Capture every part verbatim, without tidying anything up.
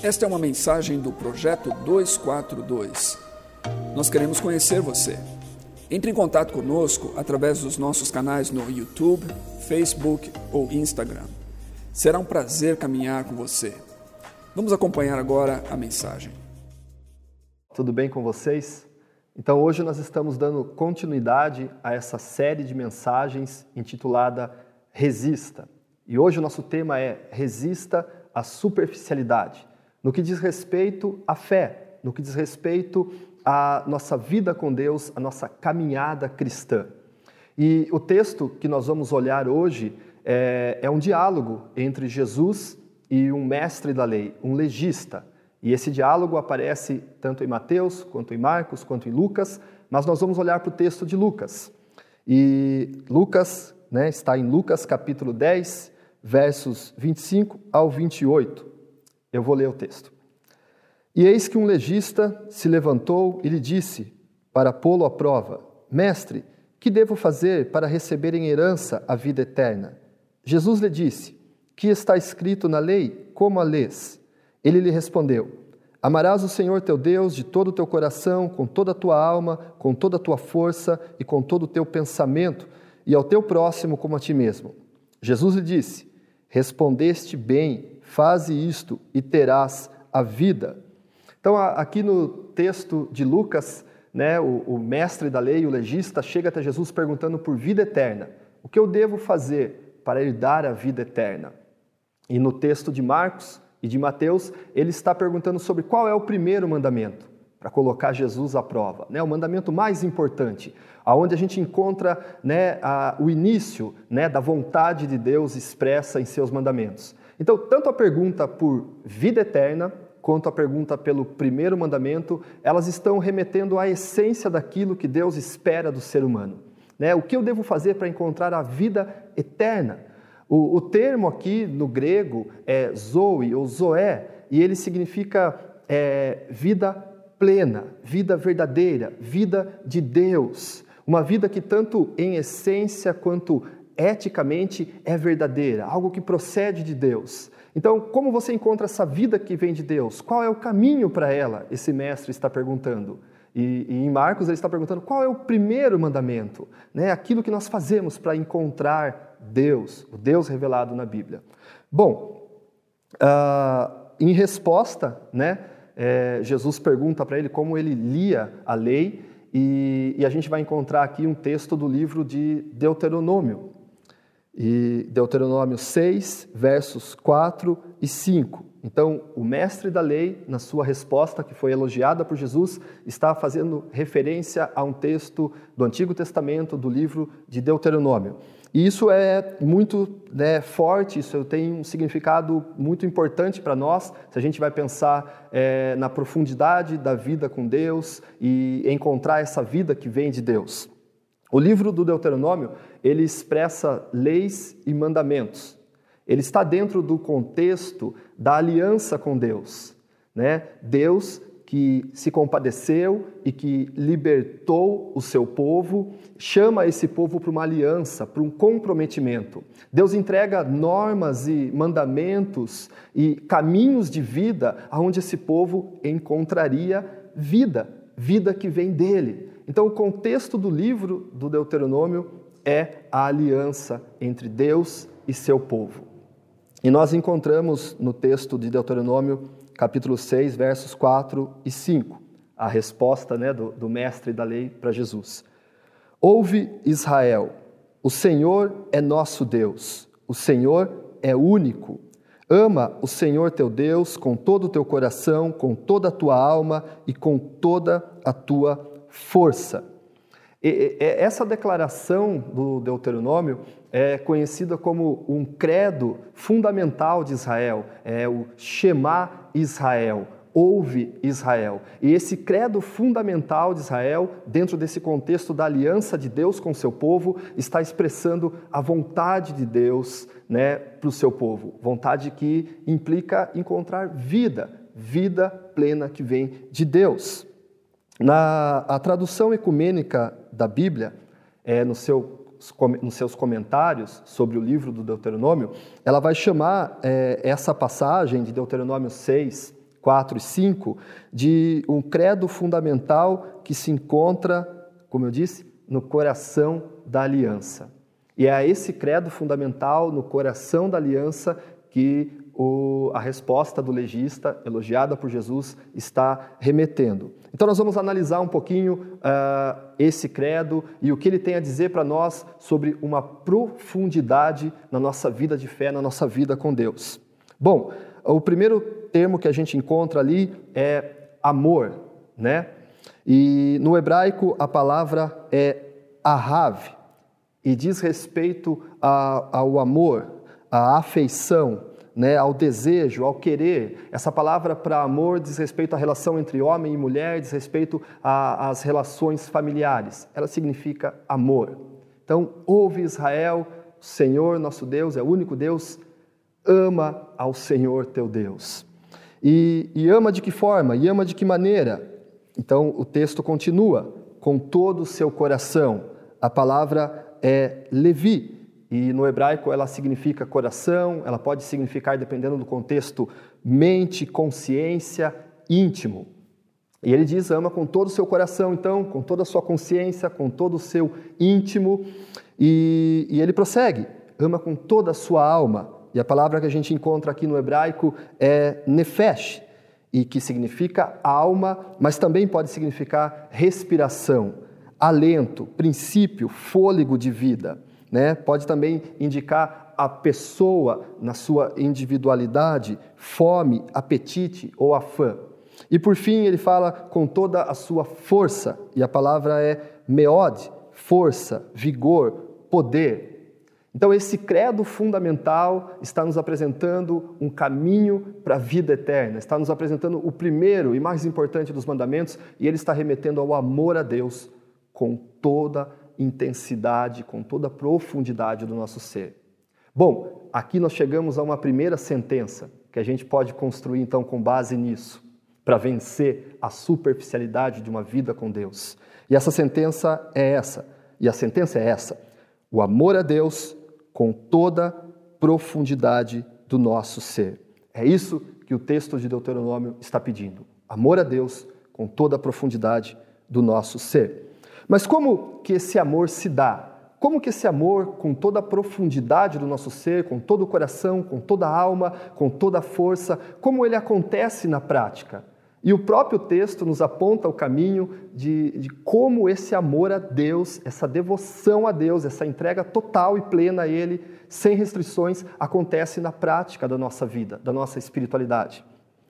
Esta é uma mensagem do Projeto duzentos e quarenta e dois. Nós queremos conhecer você. Entre em contato conosco através dos nossos canais no YouTube, Facebook ou Instagram. Será um prazer caminhar com você. Vamos acompanhar agora a mensagem. Tudo bem com vocês? Então hoje nós estamos dando continuidade a essa série de mensagens intitulada Resista. E hoje o nosso tema é Resista à superficialidade, no que diz respeito à fé, no que diz respeito à nossa vida com Deus, a nossa caminhada cristã. E o texto que nós vamos olhar hoje é, é um diálogo entre Jesus e um mestre da lei, um legista. E esse diálogo aparece tanto em Mateus, quanto em Marcos, quanto em Lucas, mas nós vamos olhar para o texto de Lucas. E Lucas, né, está em Lucas capítulo dez, versos vinte e cinco ao vinte e oito. Eu vou ler o texto. E eis que um legista se levantou e lhe disse, para pô-lo à prova, Mestre, que devo fazer para receber em herança a vida eterna? Jesus lhe disse, que está escrito na lei, como a lês? Ele lhe respondeu, amarás o Senhor teu Deus de todo o teu coração, com toda a tua alma, com toda a tua força e com todo o teu pensamento, e ao teu próximo como a ti mesmo. Jesus lhe disse, respondeste bem, faze isto e terás a vida. Então, aqui no texto de Lucas, né, o, o mestre da lei, o legista, chega até Jesus perguntando por vida eterna. O que eu devo fazer para herdar a vida eterna? E no texto de Marcos e de Mateus, ele está perguntando sobre qual é o primeiro mandamento, para colocar Jesus à prova, né? O mandamento mais importante, aonde a gente encontra, né, a, o início, né, da vontade de Deus expressa em seus mandamentos. Então, tanto a pergunta por vida eterna, quanto a pergunta pelo primeiro mandamento, elas estão remetendo à essência daquilo que Deus espera do ser humano, né? O que eu devo fazer para encontrar a vida eterna? O, o termo aqui no grego é zoe ou zoé, e ele significa é, vida plena, vida verdadeira, vida de Deus. Uma vida que tanto em essência quanto eticamente é verdadeira, algo que procede de Deus. Então, como você encontra essa vida que vem de Deus? Qual é o caminho para ela? Esse mestre está perguntando. E, e em Marcos ele está perguntando qual é o primeiro mandamento, né? Aquilo que nós fazemos para encontrar Deus, o Deus revelado na Bíblia. Bom, uh, em resposta, né, é, Jesus pergunta para ele como ele lia a lei e, e a gente vai encontrar aqui um texto do livro de Deuteronômio. E Deuteronômio seis, versos quatro e cinco. Então, o mestre da lei, na sua resposta, que foi elogiada por Jesus, está fazendo referência a um texto do Antigo Testamento, do livro de Deuteronômio. E isso é muito, né, forte, isso tem um significado muito importante para nós, se a gente vai pensar é, na profundidade da vida com Deus e encontrar essa vida que vem de Deus. O livro do Deuteronômio, ele expressa leis e mandamentos. Ele está dentro do contexto da aliança com Deus, né? Deus que se compadeceu e que libertou o seu povo, chama esse povo para uma aliança, para um comprometimento. Deus entrega normas e mandamentos e caminhos de vida onde esse povo encontraria vida, vida que vem dele. Então, o contexto do livro do Deuteronômio é a aliança entre Deus e seu povo. E nós encontramos no texto de Deuteronômio, capítulo seis, versos quatro e cinco, a resposta, né, do, do mestre da lei para Jesus. Ouve, Israel, o Senhor é nosso Deus, o Senhor é único. Ama o Senhor teu Deus com todo o teu coração, com toda a tua alma e com toda a tua força. E, e, essa declaração do Deuteronômio é conhecida como um credo fundamental de Israel, é o Shema Israel, ouve Israel. E esse credo fundamental de Israel, dentro desse contexto da aliança de Deus com o seu povo, está expressando a vontade de Deus, né, para o seu povo. Vontade que implica encontrar vida, vida plena que vem de Deus. Na a tradução ecumênica da Bíblia, é, no seu, nos seus comentários sobre o livro do Deuteronômio, ela vai chamar é, essa passagem de Deuteronômio seis, quatro e cinco, de um credo fundamental que se encontra, como eu disse, no coração da aliança. E é a esse credo fundamental, no coração da aliança, que o, a resposta do legista, elogiada por Jesus, está remetendo. Então nós vamos analisar um pouquinho uh, esse credo e o que ele tem a dizer para nós sobre uma profundidade na nossa vida de fé, na nossa vida com Deus. Bom, o primeiro termo que a gente encontra ali é amor, né? E no hebraico a palavra é ahav, e diz respeito a, ao amor, à afeição, né, ao desejo, ao querer. Essa palavra para amor diz respeito à relação entre homem e mulher, diz respeito às relações familiares. Ela significa amor. Então, ouve Israel, o Senhor nosso Deus é o único Deus, ama ao Senhor teu Deus. E, e ama de que forma? E ama de que maneira? Então, o texto continua, com todo o seu coração. A palavra é Levi, e no hebraico ela significa coração, ela pode significar, dependendo do contexto, mente, consciência, íntimo. E ele diz, ama com todo o seu coração, então, com toda a sua consciência, com todo o seu íntimo. E, e ele prossegue, ama com toda a sua alma. E a palavra que a gente encontra aqui no hebraico é nefesh, e que significa alma, mas também pode significar respiração, alento, princípio, fôlego de vida. Né? Pode também indicar a pessoa na sua individualidade, fome, apetite ou afã. E por fim ele fala com toda a sua força, e a palavra é meod, força, vigor, poder. Então esse credo fundamental está nos apresentando um caminho para a vida eterna, está nos apresentando o primeiro e mais importante dos mandamentos, e ele está remetendo ao amor a Deus com toda a intensidade, com toda a profundidade do nosso ser. Bom, aqui nós chegamos a uma primeira sentença que a gente pode construir então com base nisso, para vencer a superficialidade de uma vida com Deus. E essa sentença é essa, e a sentença é essa: o amor a Deus com toda a profundidade do nosso ser. É isso que o texto de Deuteronômio está pedindo. Amor a Deus com toda a profundidade do nosso ser. Mas como que esse amor se dá? Como que esse amor, com toda a profundidade do nosso ser, com todo o coração, com toda a alma, com toda a força, como ele acontece na prática? E o próprio texto nos aponta o caminho de, de como esse amor a Deus, essa devoção a Deus, essa entrega total e plena a Ele, sem restrições, acontece na prática da nossa vida, da nossa espiritualidade.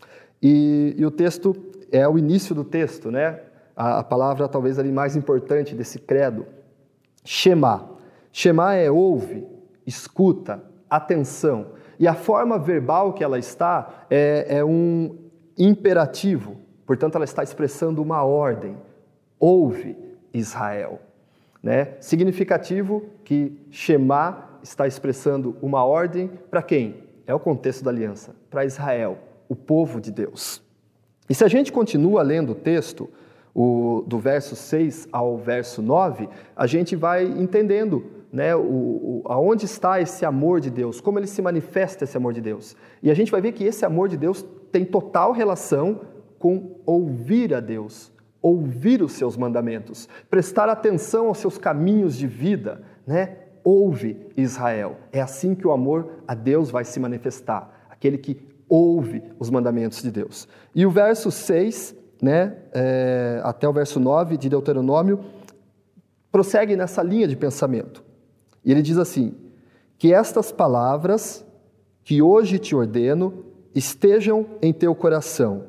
E, e o texto é o início do texto, né? A, a palavra talvez ali mais importante desse credo, Shema. Shema é ouve, escuta, atenção. E a forma verbal que ela está é, é um imperativo, portanto ela está expressando uma ordem. Ouve, Israel. Né? Significativo que Shema está expressando uma ordem para quem? É o contexto da aliança, para Israel, o povo de Deus. E se a gente continua lendo o texto, o, do verso seis ao verso nove, a gente vai entendendo, né, o, o, aonde está esse amor de Deus, como ele se manifesta esse amor de Deus. E a gente vai ver que esse amor de Deus tem total relação com ouvir a Deus, ouvir os seus mandamentos, prestar atenção aos seus caminhos de vida, né? Ouve, Israel. É assim que o amor a Deus vai se manifestar, aquele que ouve os mandamentos de Deus. E o verso seis, né, é, até o verso nove de Deuteronômio, prossegue nessa linha de pensamento. E ele diz assim: que estas palavras que hoje te ordeno estejam em teu coração.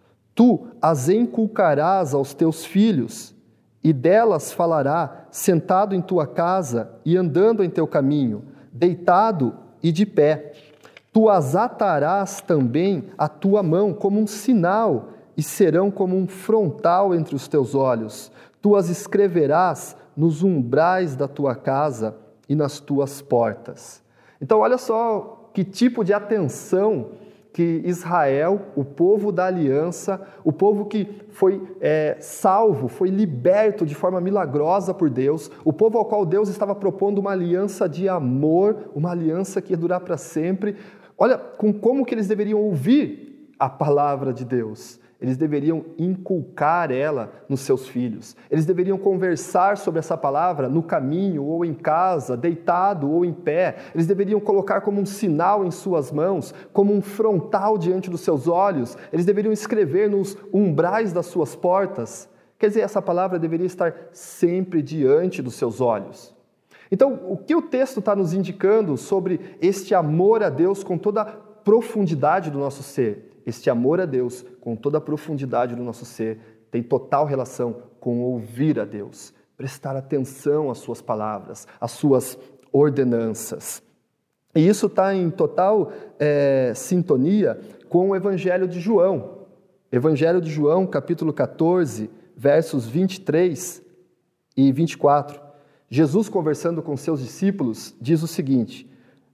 Tu as inculcarás aos teus filhos, e delas falará sentado em tua casa e andando em teu caminho, deitado e de pé. Tu as atarás também à tua mão como um sinal, e serão como um frontal entre os teus olhos. Tu as escreverás nos umbrais da tua casa e nas tuas portas. Então, olha só que tipo de atenção que Israel, o povo da aliança, o povo que foi é, salvo, foi liberto de forma milagrosa por Deus, o povo ao qual Deus estava propondo uma aliança de amor, uma aliança que ia durar para sempre. Olha com como que eles deveriam ouvir a palavra de Deus. Eles deveriam inculcar ela nos seus filhos. Eles deveriam conversar sobre essa palavra no caminho ou em casa, deitado ou em pé. Eles deveriam colocar como um sinal em suas mãos, como um frontal diante dos seus olhos. Eles deveriam escrever nos umbrais das suas portas. Quer dizer, essa palavra deveria estar sempre diante dos seus olhos. Então, o que o texto está nos indicando sobre este amor a Deus com toda a profundidade do nosso ser? Este amor a Deus, com toda a profundidade do nosso ser, tem total relação com ouvir a Deus, prestar atenção às suas palavras, às suas ordenanças. E isso está em total é, sintonia com o Evangelho de João. Evangelho de João, capítulo catorze, versos vinte e três e vinte e quatro. Jesus, conversando com seus discípulos, diz o seguinte: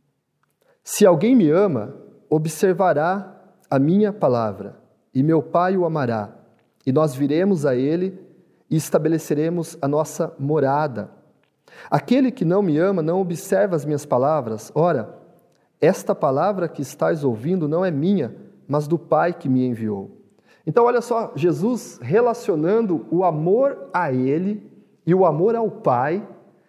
se alguém me ama, observará a minha palavra, e meu Pai o amará, e nós viremos a ele e estabeleceremos a nossa morada. Aquele que não me ama não observa as minhas palavras. Ora, esta palavra que estás ouvindo não é minha, mas do Pai que me enviou. Então, olha só, Jesus relacionando o amor a ele e o amor ao Pai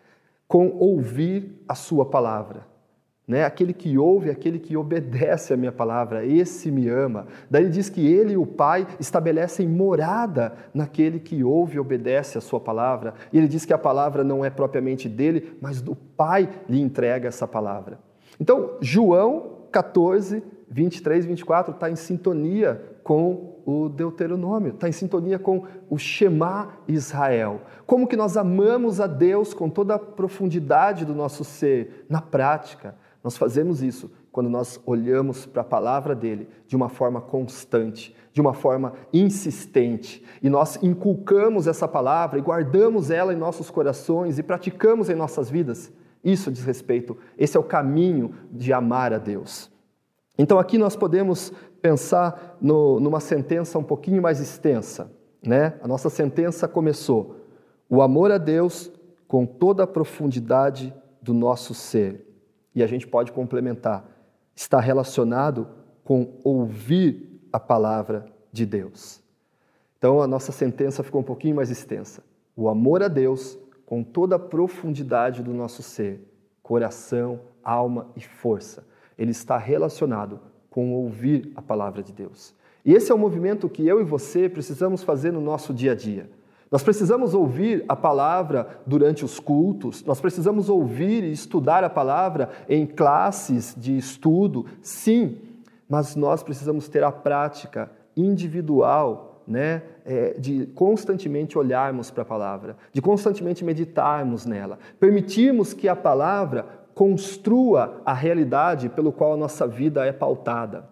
com ouvir a sua palavra. Né? Aquele que ouve, aquele que obedece a minha palavra, esse me ama. Daí ele diz que ele e o Pai estabelecem morada naquele que ouve e obedece a sua palavra. E ele diz que a palavra não é propriamente dele, mas do Pai lhe entrega essa palavra. Então, João catorze, vinte e três e vinte e quatro está em sintonia com o Deuteronômio, está em sintonia com o Shema Israel. Como que nós amamos a Deus com toda a profundidade do nosso ser, na prática. Nós fazemos isso quando nós olhamos para a palavra dele de uma forma constante, de uma forma insistente, e nós inculcamos essa palavra e guardamos ela em nossos corações e praticamos em nossas vidas. Isso diz respeito, esse é o caminho de amar a Deus. Então aqui nós podemos pensar no, numa sentença um pouquinho mais extensa, né? A nossa sentença começou: o amor a Deus com toda a profundidade do nosso ser. E a gente pode complementar, está relacionado com ouvir a palavra de Deus. Então a nossa sentença ficou um pouquinho mais extensa. O amor a Deus com toda a profundidade do nosso ser, coração, alma e força. Ele está relacionado com ouvir a palavra de Deus. E esse é o movimento que eu e você precisamos fazer no nosso dia a dia. Nós precisamos ouvir a palavra durante os cultos, nós precisamos ouvir e estudar a palavra em classes de estudo, sim, mas nós precisamos ter a prática individual, né, é, de constantemente olharmos para a palavra, de constantemente meditarmos nela, permitirmos que a palavra construa a realidade pelo qual a nossa vida é pautada.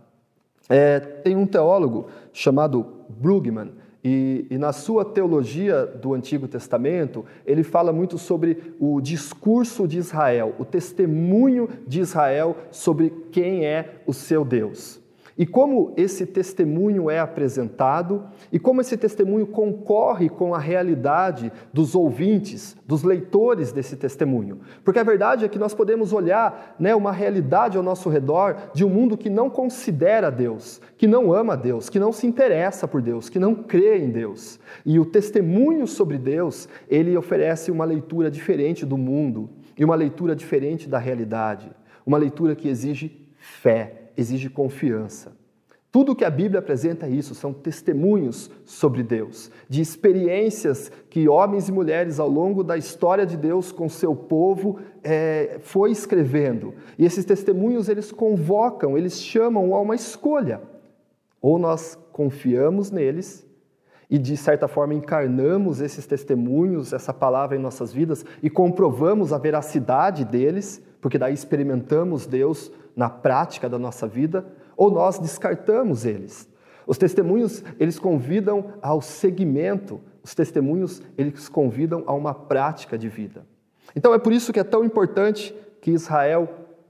É, tem um teólogo chamado Brueggemann, e, e na sua teologia do Antigo Testamento, ele fala muito sobre o discurso de Israel, o testemunho de Israel sobre quem é o seu Deus. E como esse testemunho é apresentado e como esse testemunho concorre com a realidade dos ouvintes, dos leitores desse testemunho. Porque a verdade é que nós podemos olhar, né, uma realidade ao nosso redor de um mundo que não considera Deus, que não ama Deus, que não se interessa por Deus, que não crê em Deus. E o testemunho sobre Deus, ele oferece uma leitura diferente do mundo e uma leitura diferente da realidade. Uma leitura que exige fé, exige confiança. Tudo que a Bíblia apresenta é isso, são testemunhos sobre Deus, de experiências que homens e mulheres ao longo da história de Deus com seu povo é, foi escrevendo. E esses testemunhos, eles convocam, eles chamam a uma escolha. Ou nós confiamos neles e, de certa forma, encarnamos esses testemunhos, essa palavra em nossas vidas e comprovamos a veracidade deles, porque daí experimentamos Deus na prática da nossa vida, ou nós descartamos eles. Os testemunhos, eles convidam ao seguimento, os testemunhos, eles convidam a uma prática de vida. Então é por isso que é tão importante que Israel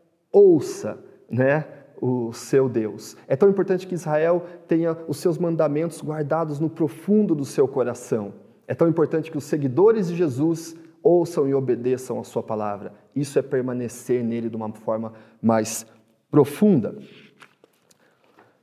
ouça, né, o seu Deus. É tão importante que Israel tenha os seus mandamentos guardados no profundo do seu coração. É tão importante que os seguidores de Jesus ouçam e obedeçam a sua palavra. Isso é permanecer nele de uma forma mais profunda.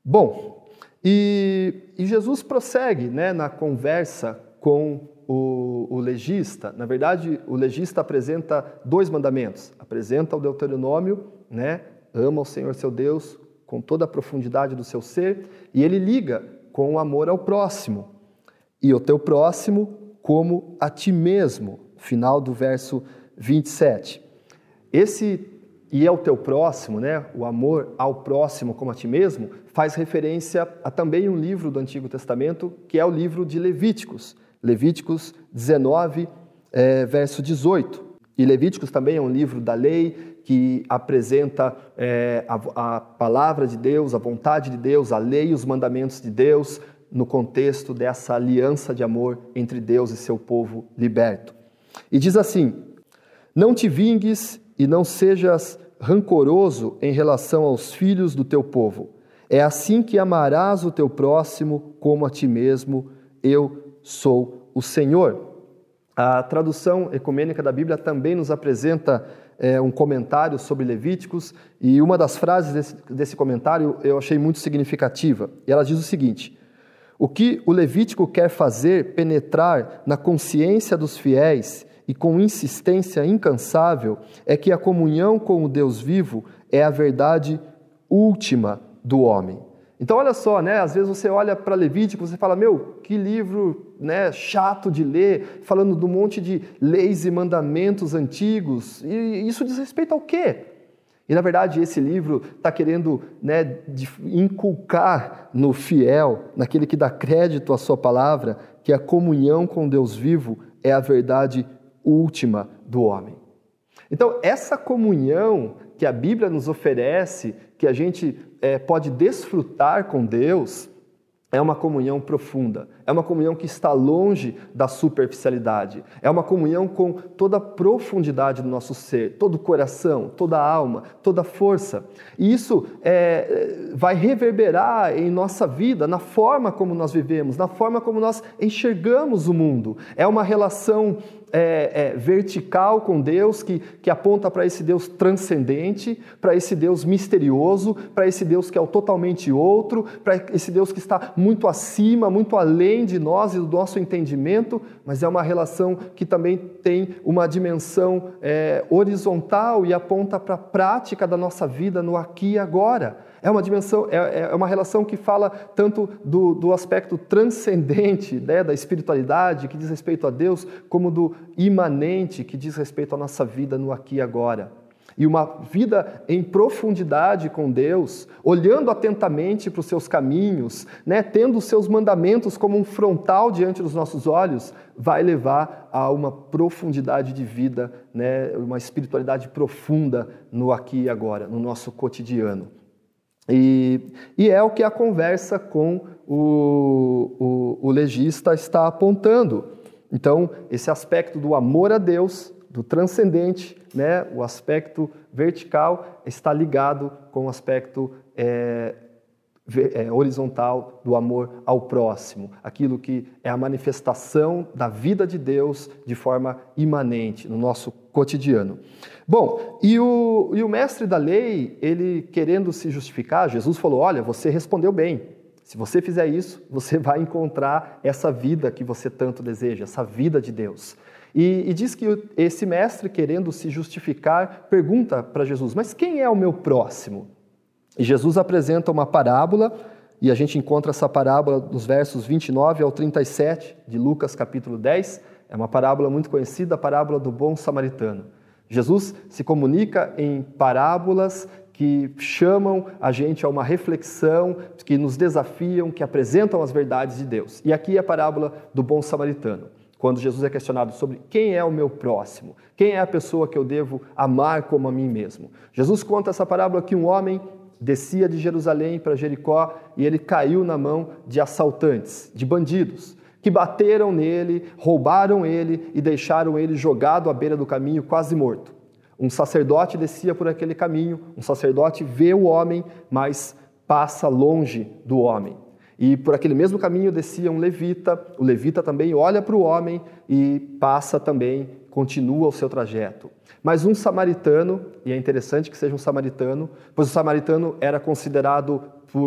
Bom, e, e Jesus prossegue, né, na conversa com o, o legista. Na verdade, o legista apresenta dois mandamentos. Apresenta o Deuteronômio, né, ama o Senhor seu Deus com toda a profundidade do seu ser, e ele liga com o amor ao próximo. E o teu próximo como a ti mesmo. Final do verso vinte e sete. Esse e é o teu próximo, né? O amor ao próximo como a ti mesmo, faz referência a também um livro do Antigo Testamento, que é o livro de Levíticos. Levíticos dezenove, é, verso dezoito. E Levíticos também é um livro da lei que apresenta é, a, a palavra de Deus, a vontade de Deus, a lei e os mandamentos de Deus no contexto dessa aliança de amor entre Deus e seu povo liberto. E diz assim: não te vingues e não sejas rancoroso em relação aos filhos do teu povo. É assim que amarás o teu próximo como a ti mesmo. Eu sou o Senhor. A tradução ecumênica da Bíblia também nos apresenta é, um comentário sobre Levíticos, e uma das frases desse, desse comentário eu achei muito significativa. E ela diz o seguinte: o que o Levítico quer fazer penetrar na consciência dos fiéis e com insistência incansável é que a comunhão com o Deus vivo é a verdade última do homem. Então olha só, né? Às vezes você olha para Levítico e você fala: meu, que livro, né, chato de ler, falando de um monte de leis e mandamentos antigos, e isso diz respeito ao quê? E na verdade esse livro está querendo, né, inculcar no fiel, naquele que dá crédito à sua palavra, que a comunhão com Deus vivo é a verdade última do homem. Então, essa comunhão que a Bíblia nos oferece, que a gente é, pode desfrutar com Deus, é uma comunhão profunda, é uma comunhão que está longe da superficialidade, é uma comunhão com toda a profundidade do nosso ser, todo o coração, toda a alma, toda a força. E isso é, vai reverberar em nossa vida, na forma como nós vivemos, na forma como nós enxergamos o mundo. É uma relação É, é, vertical com Deus, que, que aponta para esse Deus transcendente, para esse Deus misterioso, para esse Deus que é o totalmente outro, para esse Deus que está muito acima, muito além de nós e do nosso entendimento, mas é uma relação que também tem uma dimensão é, horizontal e aponta para a prática da nossa vida no aqui e agora. É uma dimensão, é, é uma relação que fala tanto do, do aspecto transcendente, né, da espiritualidade, que diz respeito a Deus, como do imanente, que diz respeito à nossa vida no aqui e agora. E uma vida em profundidade com Deus, olhando atentamente para os seus caminhos, né, tendo os seus mandamentos como um frontal diante dos nossos olhos, vai levar a uma profundidade de vida, né, uma espiritualidade profunda no aqui e agora, no nosso cotidiano. E, e é o que a conversa com o, o, o legista está apontando. Então, esse aspecto do amor a Deus, do transcendente, né, o aspecto vertical, está ligado com o aspecto é, é, horizontal do amor ao próximo, aquilo que é a manifestação da vida de Deus de forma imanente no nosso cotidiano. Bom, e o, e o mestre da lei, ele querendo se justificar, Jesus falou: olha, você respondeu bem. Se você fizer isso, você vai encontrar essa vida que você tanto deseja, essa vida de Deus. E, e diz que esse mestre, querendo se justificar, pergunta para Jesus: mas quem é o meu próximo? E Jesus apresenta uma parábola, e a gente encontra essa parábola nos versos vinte e nove ao trinta e sete de Lucas capítulo dez. É uma parábola muito conhecida, a parábola do bom samaritano. Jesus se comunica em parábolas que chamam a gente a uma reflexão, que nos desafiam, que apresentam as verdades de Deus. E aqui é a parábola do bom samaritano, quando Jesus é questionado sobre quem é o meu próximo, quem é a pessoa que eu devo amar como a mim mesmo. Jesus conta essa parábola que um homem descia de Jerusalém para Jericó e ele caiu na mão de assaltantes, de bandidos, que bateram nele, roubaram ele e deixaram ele jogado à beira do caminho, quase morto. Um sacerdote descia por aquele caminho, um sacerdote vê o homem, mas passa longe do homem. E por aquele mesmo caminho descia um levita, o levita também olha para o homem e passa também, continua o seu trajeto. Mas um samaritano, e é interessante que seja um samaritano, pois o samaritano era considerado por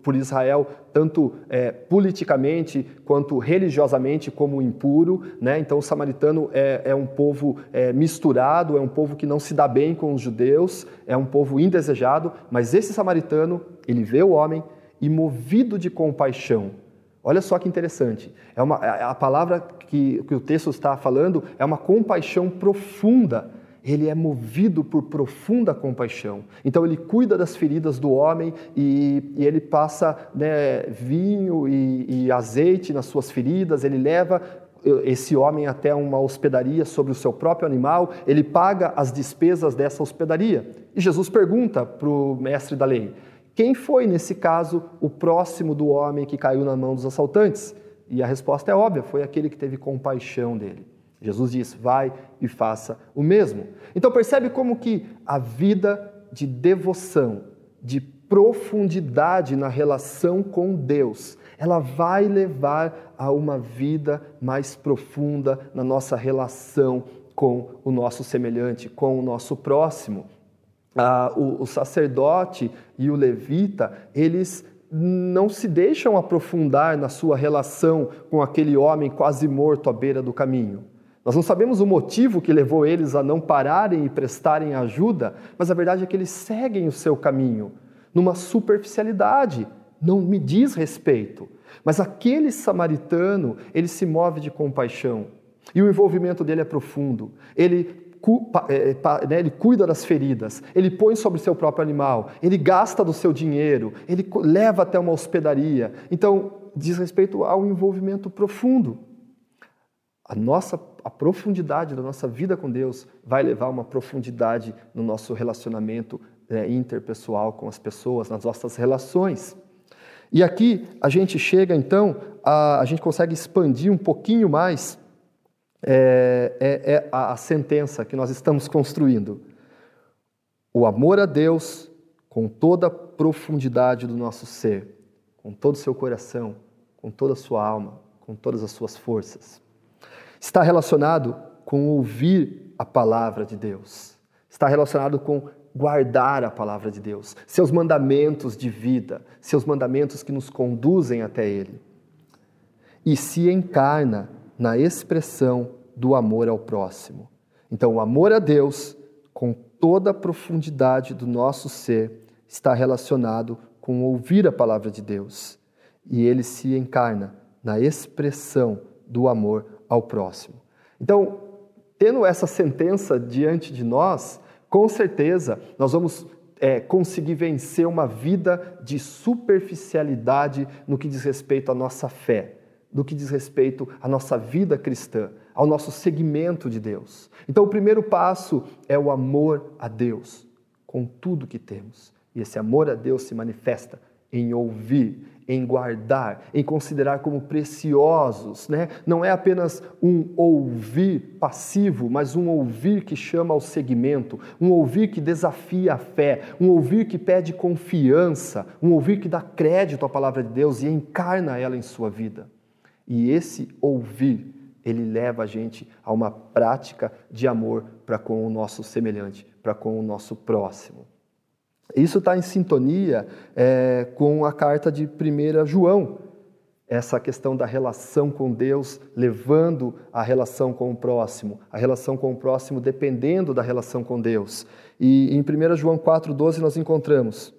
por Israel, tanto é, politicamente quanto religiosamente como impuro, né? Então o samaritano é, é um povo é, misturado, é um povo que não se dá bem com os judeus, é um povo indesejado, mas esse samaritano, ele vê o homem e movido de compaixão. Olha só que interessante, é uma, a palavra que, que o texto está falando é uma compaixão profunda. Ele é movido por profunda compaixão. Então ele cuida das feridas do homem e, e ele passa, né, vinho e, e azeite nas suas feridas, ele leva esse homem até uma hospedaria sobre o seu próprio animal, ele paga as despesas dessa hospedaria. E Jesus pergunta para o mestre da lei, quem foi, nesse caso, o próximo do homem que caiu na mão dos assaltantes? E a resposta é óbvia, foi aquele que teve compaixão dele. Jesus diz, vai e faça o mesmo. Então percebe como que a vida de devoção, de profundidade na relação com Deus, ela vai levar a uma vida mais profunda na nossa relação com o nosso semelhante, com o nosso próximo. Ah, o, o sacerdote e o levita, eles não se deixam aprofundar na sua relação com aquele homem quase morto à beira do caminho. Nós não sabemos o motivo que levou eles a não pararem e prestarem ajuda, mas a verdade é que eles seguem o seu caminho, numa superficialidade, não me diz respeito. Mas aquele samaritano, ele se move de compaixão, e o envolvimento dele é profundo. Ele, ele cuida das feridas, ele põe sobre o seu próprio animal, ele gasta do seu dinheiro, ele leva até uma hospedaria. Então, diz respeito ao envolvimento profundo. A nossa a profundidade da nossa vida com Deus vai levar a uma profundidade no nosso relacionamento é, interpessoal com as pessoas, nas nossas relações. E aqui a gente chega então, a, a gente consegue expandir um pouquinho mais é, é, é a, a sentença que nós estamos construindo. O amor a Deus com toda a profundidade do nosso ser, com todo o seu coração, com toda a sua alma, com todas as suas forças. Está relacionado com ouvir a palavra de Deus. Está relacionado com guardar a palavra de Deus, seus mandamentos de vida, seus mandamentos que nos conduzem até Ele. E se encarna na expressão do amor ao próximo. Então, o amor a Deus, com toda a profundidade do nosso ser, está relacionado com ouvir a palavra de Deus. E ele se encarna na expressão do amor ao próximo. Então, tendo essa sentença diante de nós, com certeza nós vamos é, conseguir vencer uma vida de superficialidade no que diz respeito à nossa fé, no que diz respeito à nossa vida cristã, ao nosso seguimento de Deus. Então, o primeiro passo é o amor a Deus, com tudo que temos. E esse amor a Deus se manifesta em ouvir, em guardar, em considerar como preciosos, né? Não é apenas um ouvir passivo, mas um ouvir que chama ao seguimento, um ouvir que desafia a fé, um ouvir que pede confiança, um ouvir que dá crédito à palavra de Deus e encarna ela em sua vida. E esse ouvir, ele leva a gente a uma prática de amor para com o nosso semelhante, para com o nosso próximo. Isso está em sintonia é, com a carta de primeiro João, essa questão da relação com Deus, levando a relação com o próximo, a relação com o próximo dependendo da relação com Deus. E em primeiro João quatro, doze nós encontramos: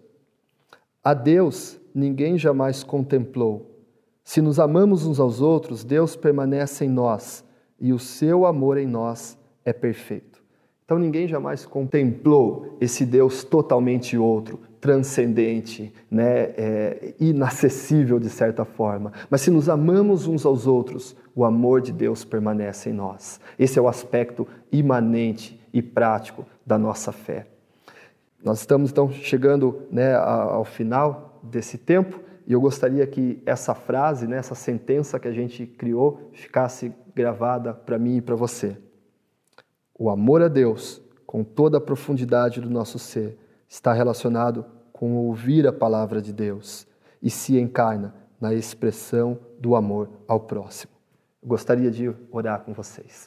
a Deus ninguém jamais contemplou. Se nos amamos uns aos outros, Deus permanece em nós e o seu amor em nós é perfeito. Então ninguém jamais contemplou esse Deus totalmente outro, transcendente, né, é, inacessível de certa forma. Mas se nos amamos uns aos outros, o amor de Deus permanece em nós. Esse é o aspecto imanente e prático da nossa fé. Nós estamos então chegando, né, ao final desse tempo e eu gostaria que essa frase, né, essa sentença que a gente criou ficasse gravada para mim e para você. O amor a Deus, com toda a profundidade do nosso ser, está relacionado com ouvir a palavra de Deus e se encarna na expressão do amor ao próximo. Eu gostaria de orar com vocês.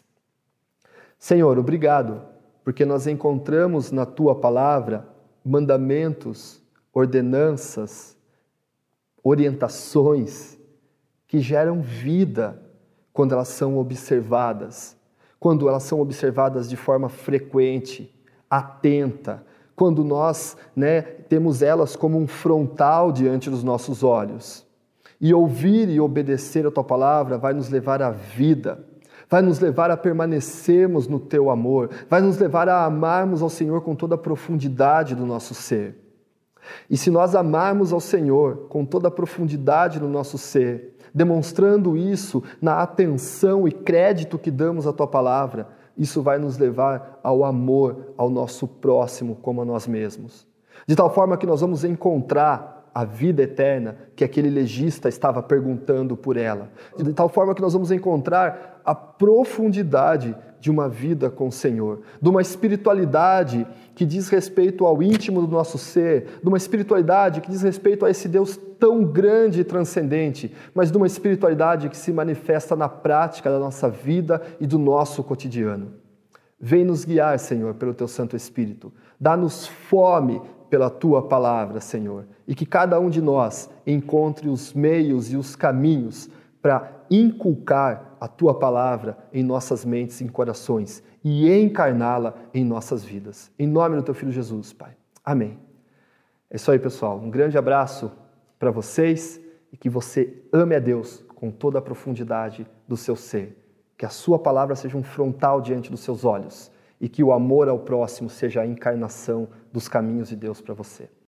Senhor, obrigado, porque nós encontramos na Tua palavra mandamentos, ordenanças, orientações que geram vida quando elas são observadas, quando elas são observadas de forma frequente, atenta, quando nós, né, temos elas como um frontal diante dos nossos olhos. E ouvir e obedecer a Tua palavra vai nos levar à vida, vai nos levar a permanecermos no Teu amor, vai nos levar a amarmos ao Senhor com toda a profundidade do nosso ser. E se nós amarmos ao Senhor com toda a profundidade do nosso ser, demonstrando isso na atenção e crédito que damos à Tua palavra, isso vai nos levar ao amor ao nosso próximo como a nós mesmos. De tal forma que nós vamos encontrar a vida eterna que aquele legista estava perguntando por ela. De tal forma que nós vamos encontrar a profundidade de uma vida com o Senhor, de uma espiritualidade que diz respeito ao íntimo do nosso ser, de uma espiritualidade que diz respeito a esse Deus tão grande e transcendente, mas de uma espiritualidade que se manifesta na prática da nossa vida e do nosso cotidiano. Vem nos guiar, Senhor, pelo Teu Santo Espírito. Dá-nos fome pela Tua palavra, Senhor, e que cada um de nós encontre os meios e os caminhos para inculcar a Tua palavra em nossas mentes e corações e encarná-la em nossas vidas. Em nome do Teu Filho Jesus, Pai. Amém. É isso aí, pessoal. Um grande abraço para vocês e que você ame a Deus com toda a profundidade do seu ser. Que a Sua palavra seja um frontal diante dos seus olhos e que o amor ao próximo seja a encarnação dos caminhos de Deus para você.